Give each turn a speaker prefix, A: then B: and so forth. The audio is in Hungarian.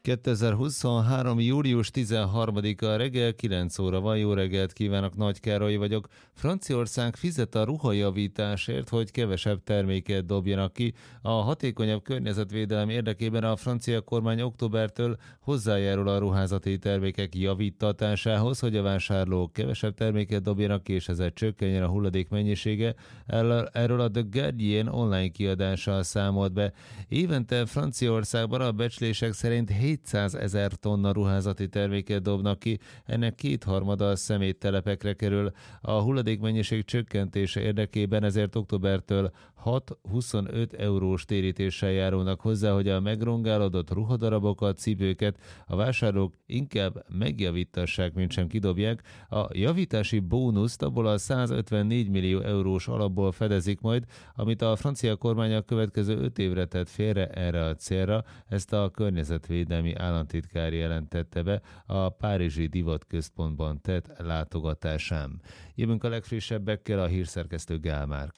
A: 2023. július 13-a reggel 9 óra van. Jó reggelt kívánok, Nagy Károly vagyok. Franciaország fizet a ruhajavításért, hogy kevesebb terméket dobjanak ki. A hatékonyabb környezetvédelem érdekében a francia kormány októbertől hozzájárul a ruházati termékek javítatásához, hogy a vásárlók kevesebb terméket dobjanak ki, és ezzel csökkenjen a hulladék mennyisége. Erről a The Guardian online kiadással számolt be. Évente Franciaországban a becslések szerint 700 000 tonna ruházati terméket dobnak ki, ennek kétharmada a szeméttelepekre kerül. A hulladékmennyiség csökkentése érdekében ezért októbertől 6-25 eurós térítéssel járulnak hozzá, hogy a megrongálódott ruhadarabokat, cipőket a vásárlók inkább megjavítassák, mint sem kidobják. A javítási bónuszt abból a 154 millió eurós alapból fedezik majd, amit a francia kormány a következő 5 évre tett félre erre a célra. Ezt a környezetvédelmi államtitkár jelentette be a Párizsi Divatközpontban tett látogatásán. Jövünk a legfrissebbekkel, a hírszerkesztő Gál Márk.